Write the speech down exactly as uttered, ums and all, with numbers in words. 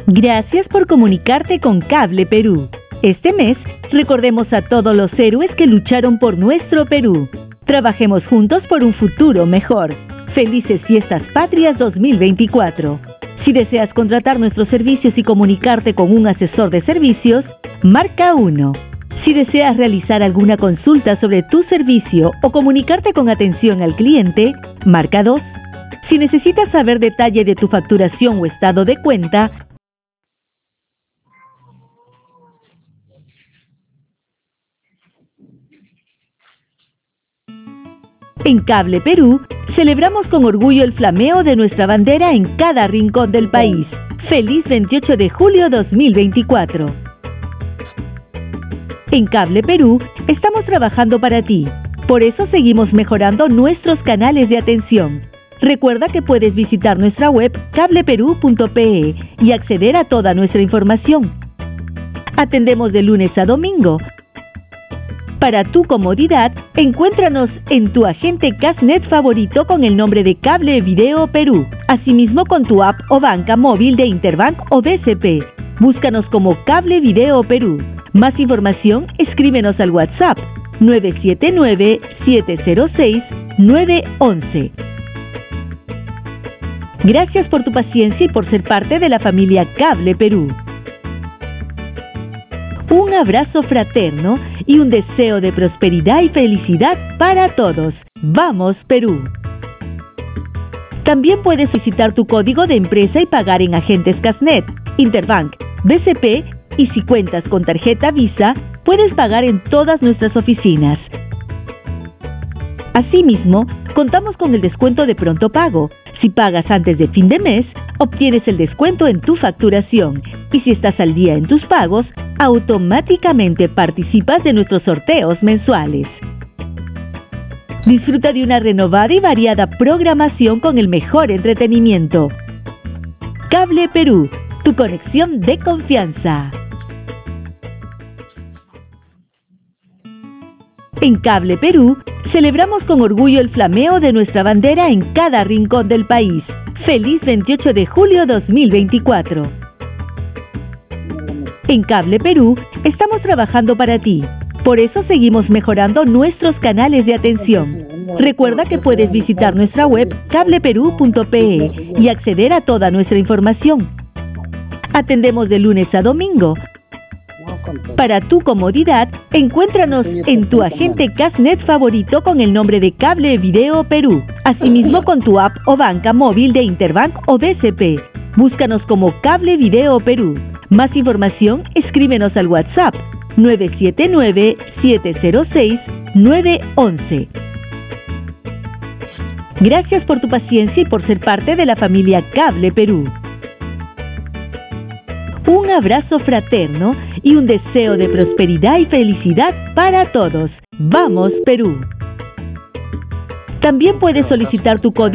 Gracias por comunicarte con Cable Perú. Este mes, recordemos a todos los héroes que lucharon por nuestro Perú. Trabajemos juntos por un futuro mejor. Felices Fiestas Patrias dos mil veinticuatro. Si deseas contratar nuestros servicios y comunicarte con un asesor de servicios, marca uno. Si deseas realizar alguna consulta sobre tu servicio o comunicarte con atención al cliente, marca dos. Si necesitas saber detalle de tu facturación o estado de cuenta, en Cable Perú, celebramos con orgullo el flameo de nuestra bandera en cada rincón del país. ¡Feliz veintiocho de julio dos mil veinticuatro! En Cable Perú, estamos trabajando para ti. Por eso seguimos mejorando nuestros canales de atención. Recuerda que puedes visitar nuestra web cable perú punto pe y acceder a toda nuestra información. Atendemos de lunes a domingo. Para tu comodidad, encuéntranos en tu agente Casnet favorito con el nombre de Cable Video Perú. Asimismo con tu app o banca móvil de Interbank o B C P. Búscanos como Cable Video Perú. Más información, escríbenos al WhatsApp nueve siete nueve, siete cero seis, nueve uno uno. Gracias por tu paciencia y por ser parte de la familia Cable Perú. Un abrazo fraterno y un deseo de prosperidad y felicidad para todos. ¡Vamos, Perú! También puedes visitar tu código de empresa y pagar en agentes Casnet, Interbank, B C P y si cuentas con tarjeta Visa, puedes pagar en todas nuestras oficinas. Asimismo, contamos con el descuento de pronto pago. Si pagas antes de fin de mes, obtienes el descuento en tu facturación. Y si estás al día en tus pagos, automáticamente participas de nuestros sorteos mensuales. Disfruta de una renovada y variada programación con el mejor entretenimiento. Cable Perú, tu conexión de confianza. En Cable Perú, celebramos con orgullo el flameo de nuestra bandera en cada rincón del país. ¡Feliz veintiocho de julio dos mil veinticuatro! En Cable Perú, estamos trabajando para ti. Por eso seguimos mejorando nuestros canales de atención. Recuerda que puedes visitar nuestra web cable perú punto pe y acceder a toda nuestra información. Atendemos de lunes a domingo. Para tu comodidad, encuéntranos en tu agente Casnet favorito con el nombre de Cable Video Perú. Asimismo con tu app o banca móvil de Interbank o B C P. Búscanos como Cable Video Perú. Más información, escríbenos al WhatsApp nueve siete nueve, siete cero seis, nueve uno uno. Gracias por tu paciencia y por ser parte de la familia Cable Perú. Un abrazo fraterno y un deseo de prosperidad y felicidad para todos. ¡Vamos, Perú! También puedes solicitar tu código